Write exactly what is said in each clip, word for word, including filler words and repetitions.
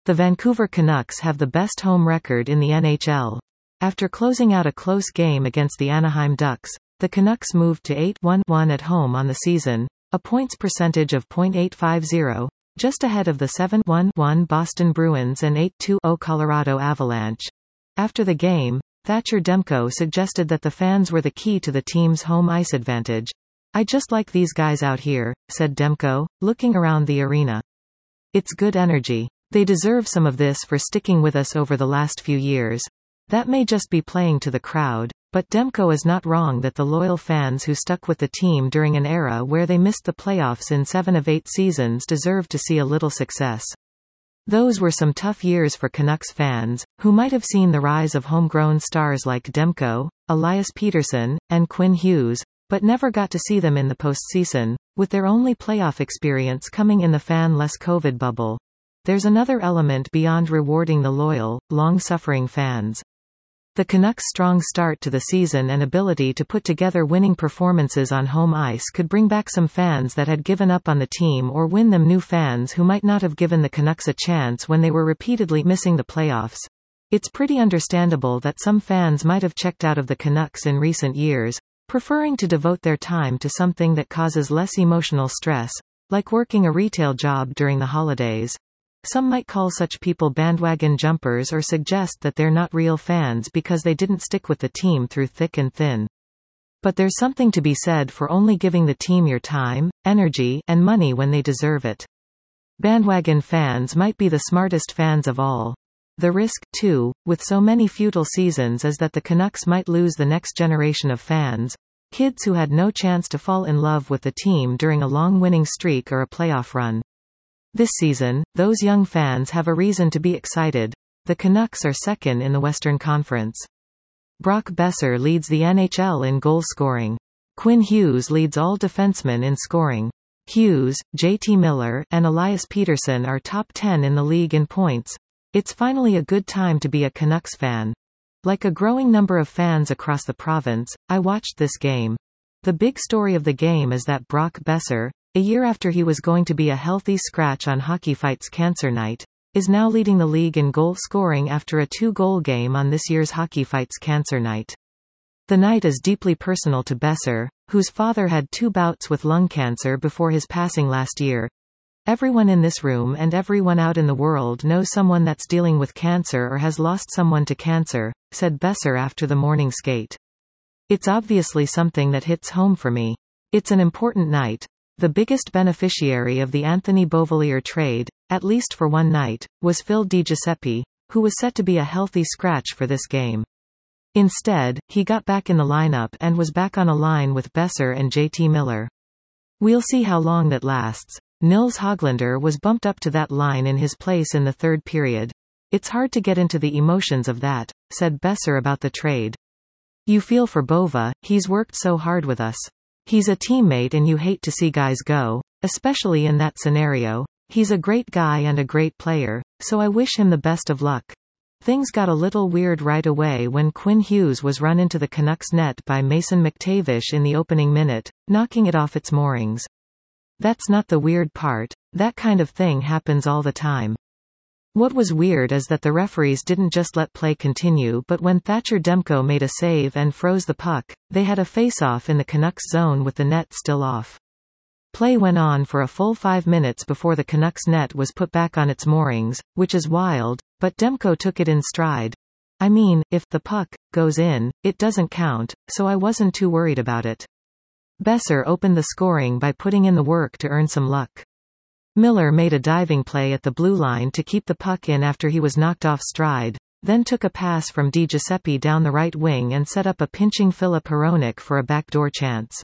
The Vancouver Canucks have the best home record in the N H L. After closing out a close game against the Anaheim Ducks, the Canucks moved to eight one one at home on the season, a points percentage of point eight five zero, just ahead of the seven one one Boston Bruins and eight two zero Colorado Avalanche. After the game, Thatcher Demko suggested that the fans were the key to the team's home ice advantage. "I just like these guys out here," said Demko, looking around the arena. "It's good energy. They deserve some of this for sticking with us over the last few years." That may just be playing to the crowd, but Demko is not wrong that the loyal fans who stuck with the team during an era where they missed the playoffs in seven of eight seasons deserve to see a little success. Those were some tough years for Canucks fans, who might have seen the rise of homegrown stars like Demko, Elias Pettersson, and Quinn Hughes, but never got to see them in the postseason, with their only playoff experience coming in the fan-less COVID bubble. There's another element beyond rewarding the loyal, long-suffering fans. The Canucks' strong start to the season and ability to put together winning performances on home ice could bring back some fans that had given up on the team or win them new fans who might not have given the Canucks a chance when they were repeatedly missing the playoffs. It's pretty understandable that some fans might have checked out of the Canucks in recent years, preferring to devote their time to something that causes less emotional stress, like working a retail job during the holidays. Some might call such people bandwagon jumpers or suggest that they're not real fans because they didn't stick with the team through thick and thin. But there's something to be said for only giving the team your time, energy, and money when they deserve it. Bandwagon fans might be the smartest fans of all. The risk, too, with so many futile seasons is that the Canucks might lose the next generation of fans, kids who had no chance to fall in love with the team during a long winning streak or a playoff run. This season, those young fans have a reason to be excited. The Canucks are second in the Western Conference. Brock Boeser leads the N H L in goal scoring. Quinn Hughes leads all defensemen in scoring. Hughes, J T Miller, and Elias Pettersson are top ten in the league in points. It's finally a good time to be a Canucks fan. Like a growing number of fans across the province, I watched this game. The big story of the game is that Brock Boeser, a year after he was going to be a healthy scratch on Hockey Fights Cancer Night, is now leading the league in goal scoring after a two-goal game on this year's Hockey Fights Cancer Night. The night is deeply personal to Boeser, whose father had two bouts with lung cancer before his passing last year. "Everyone in this room and everyone out in the world knows someone that's dealing with cancer or has lost someone to cancer," said Boeser after the morning skate. "It's obviously something that hits home for me. It's an important night." The biggest beneficiary of the Anthony Beauvillier trade, at least for one night, was Phil DiGiuseppe, who was set to be a healthy scratch for this game. Instead, he got back in the lineup and was back on a line with Boeser and J T Miller. "We'll see how long that lasts. Nils Hoglander was bumped up to that line in his place in the third period. It's hard to get into the emotions of that," said Boeser about the trade. "You feel for Bova, he's worked so hard with us. He's a teammate and you hate to see guys go, especially in that scenario. He's a great guy and a great player, so I wish him the best of luck." Things got a little weird right away when Quinn Hughes was run into the Canucks net by Mason McTavish in the opening minute, knocking it off its moorings. That's not the weird part. That kind of thing happens all the time. What was weird is that the referees didn't just let play continue, but when Thatcher Demko made a save and froze the puck, they had a face-off in the Canucks zone with the net still off. Play went on for a full five minutes before the Canucks net was put back on its moorings, which is wild, but Demko took it in stride. "I mean, if the puck goes in, it doesn't count, so I wasn't too worried about it." Boeser opened the scoring by putting in the work to earn some luck. Miller made a diving play at the blue line to keep the puck in after he was knocked off stride, then took a pass from DiGiuseppe down the right wing and set up a pinching Filip Hronek for a backdoor chance.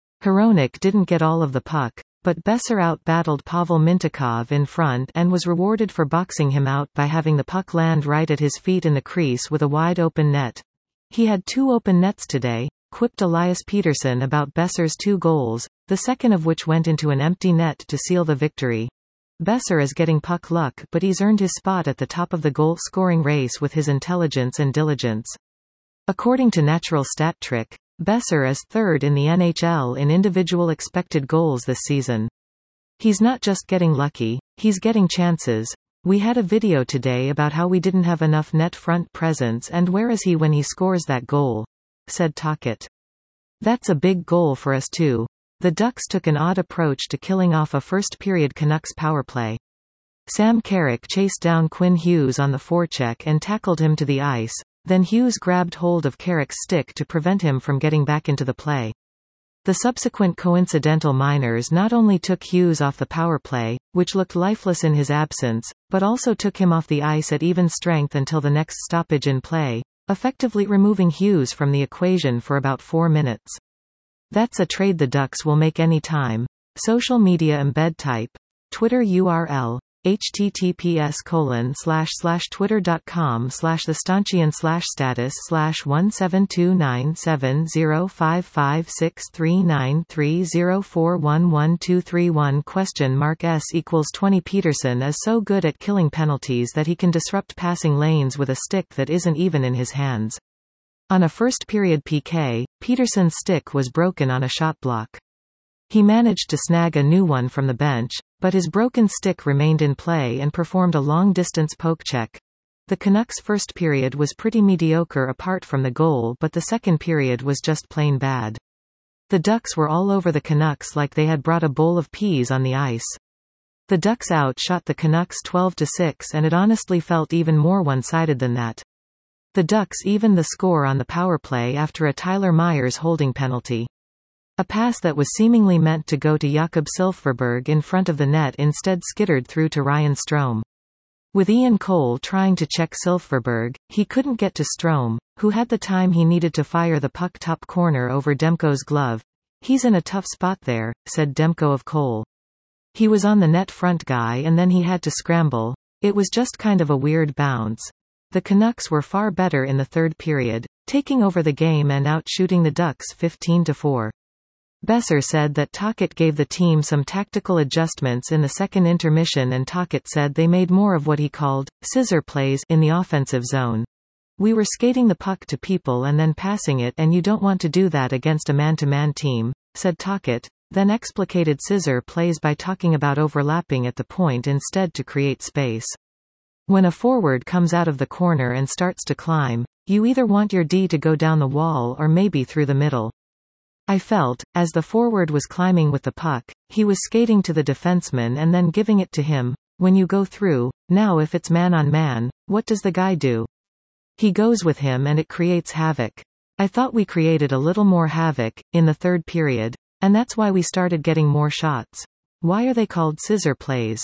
Hronek didn't get all of the puck, but Boeser out-battled Pavel Mintyukov in front and was rewarded for boxing him out by having the puck land right at his feet in the crease with a wide-open net. "He had two open nets today," quipped Elias Pettersson about Boeser's two goals, the second of which went into an empty net to seal the victory. Boeser is getting puck luck, but he's earned his spot at the top of the goal-scoring race with his intelligence and diligence. According to Natural Stat Trick, Boeser is third in the N H L in individual expected goals this season. He's not just getting lucky, he's getting chances. We had a video today about how we didn't have enough net front presence and where is he when he scores that goal, said Tocchet. That's a big goal for us too. The Ducks took an odd approach to killing off a first-period Canucks powerplay. Sam Carrick chased down Quinn Hughes on the forecheck and tackled him to the ice, then Hughes grabbed hold of Carrick's stick to prevent him from getting back into the play. The subsequent coincidental minors not only took Hughes off the powerplay, which looked lifeless in his absence, but also took him off the ice at even strength until the next stoppage in play, effectively removing Hughes from the equation for about four minutes. That's a trade the Ducks will make any time. Social media embed type. Twitter U R L. https colon slash slash twitter dot com slash the stanchion slash status slash one seven two nine seven zero five five six three nine three zero four one one two three one question mark s equals twenty Peterson is so good at killing penalties that he can disrupt passing lanes with a stick that isn't even in his hands. On a first-period P K, Peterson's stick was broken on a shot block. He managed to snag a new one from the bench, but his broken stick remained in play and performed a long-distance poke check. The Canucks' first period was pretty mediocre apart from the goal, but the second period was just plain bad. The Ducks were all over the Canucks like they had brought a bowl of peas on the ice. The Ducks outshot the Canucks twelve to six and it honestly felt even more one-sided than that. The Ducks evened the score on the power play after a Tyler Myers holding penalty. A pass that was seemingly meant to go to Jakob Silfverberg in front of the net instead skittered through to Ryan Strome. With Ian Cole trying to check Silfverberg, he couldn't get to Strome, who had the time he needed to fire the puck top corner over Demko's glove. He's in a tough spot there, said Demko of Cole. He was on the net front guy and then he had to scramble. It was just kind of a weird bounce. The Canucks were far better in the third period, taking over the game and outshooting the Ducks fifteen to four. Besser said that Tocchet gave the team some tactical adjustments in the second intermission and Tocchet said they made more of what he called scissor plays in the offensive zone. We were skating the puck to people and then passing it and you don't want to do that against a man-to-man team, said Tocchet, then explicated scissor plays by talking about overlapping at the point instead to create space. When a forward comes out of the corner and starts to climb, you either want your D to go down the wall or maybe through the middle. I felt, as the forward was climbing with the puck, he was skating to the defenseman and then giving it to him. When you go through, now if it's man on man, what does the guy do? He goes with him and it creates havoc. I thought we created a little more havoc, in the third period, and that's why we started getting more shots. Why are they called scissor plays?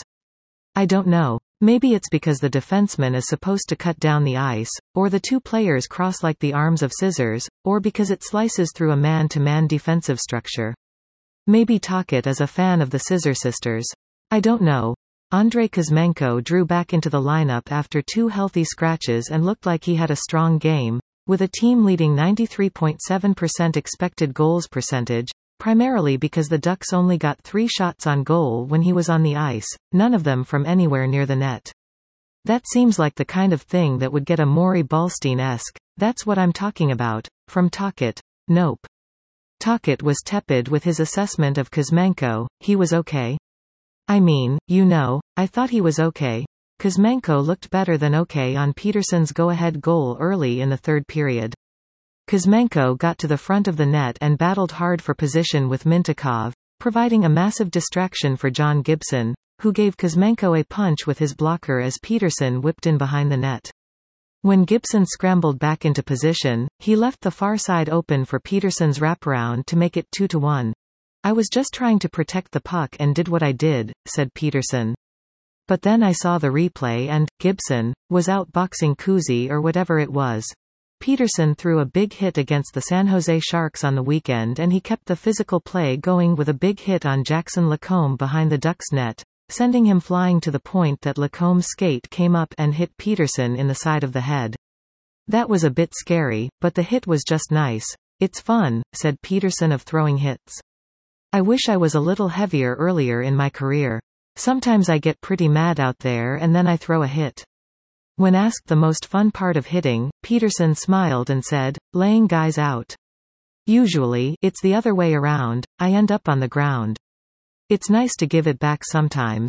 I don't know. Maybe it's because the defenseman is supposed to cut down the ice, or the two players cross like the arms of scissors, or because it slices through a man-to-man defensive structure. Maybe Tocchet is a fan of the Scissor Sisters. I don't know. Andrei Kuzmenko drew back into the lineup after two healthy scratches and looked like he had a strong game, with a team-leading ninety-three point seven percent expected goals percentage, primarily because the Ducks only got three shots on goal when he was on the ice, none of them from anywhere near the net. That seems like the kind of thing that would get a Maury Ballstein-esque, "That's what I'm talking about," from Tocchet. Nope. Tocchet was tepid with his assessment of Kuzmenko. He was okay. I mean, you know, I thought he was okay. Kuzmenko looked better than okay on Peterson's go-ahead goal early in the third period. Kuzmenko got to the front of the net and battled hard for position with Mintyukov, providing a massive distraction for John Gibson, who gave Kuzmenko a punch with his blocker as Peterson whipped in behind the net. When Gibson scrambled back into position, he left the far side open for Peterson's wraparound to make it two to one. "I was just trying to protect the puck and did what I did," said Peterson. "But then I saw the replay and, Gibson, was outboxing Kuzi or whatever it was." Peterson threw a big hit against the San Jose Sharks on the weekend and he kept the physical play going with a big hit on Jackson Lacombe behind the Ducks' net, sending him flying to the point that Lacombe's skate came up and hit Peterson in the side of the head. "That was a bit scary, but the hit was just nice. It's fun," said Peterson of throwing hits. "I wish I was a little heavier earlier in my career. Sometimes I get pretty mad out there and then I throw a hit." When asked the most fun part of hitting, Peterson smiled and said, "Laying guys out. Usually, it's the other way around, I end up on the ground. It's nice to give it back sometimes.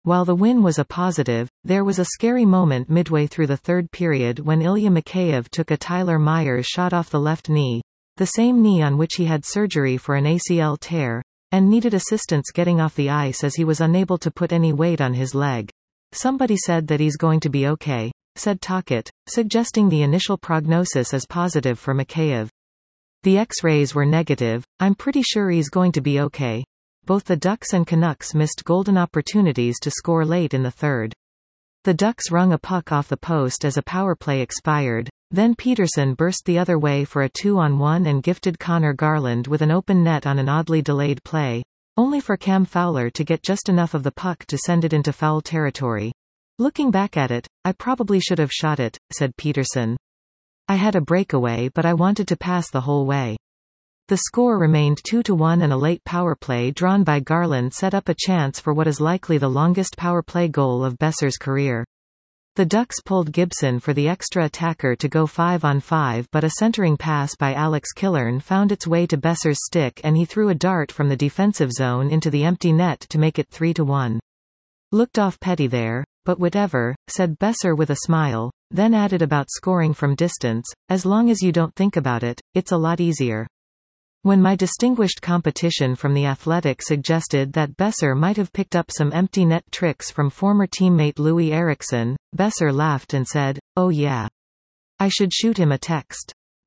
While the win was a positive, there was a scary moment midway through the third period when Ilya Mikheyev took a Tyler Myers shot off the left knee, the same knee on which he had surgery for an A C L tear, and needed assistance getting off the ice as he was unable to put any weight on his leg. "Somebody said that he's going to be okay," said Tocchet, suggesting the initial prognosis is positive for Mikheyev. "The X-rays were negative. I'm pretty sure he's going to be okay." Both the Ducks and Canucks missed golden opportunities to score late in the third. The Ducks wrung a puck off the post as a power play expired. Then Peterson burst the other way for a two-on-one and gifted Connor Garland with an open net on an oddly delayed play, only for Cam Fowler to get just enough of the puck to send it into foul territory. "Looking back at it, I probably should have shot it," said Peterson. "I had a breakaway but I wanted to pass the whole way." The score remained two to one and a late power play drawn by Garland set up a chance for what is likely the longest power play goal of Boeser's career. The Ducks pulled Gibson for the extra attacker to go five on five, but a centering pass by Alex Killorn found its way to Boeser's stick and he threw a dart from the defensive zone into the empty net to make it three to one. "Looked off petty there, but whatever," said Boeser with a smile, then added about scoring from distance, "As long as you don't think about it, it's a lot easier." When my distinguished competition from The Athletic suggested that Boeser might have picked up some empty net tricks from former teammate Louis Eriksson, Boeser laughed and said, "Oh yeah. I should shoot him a text."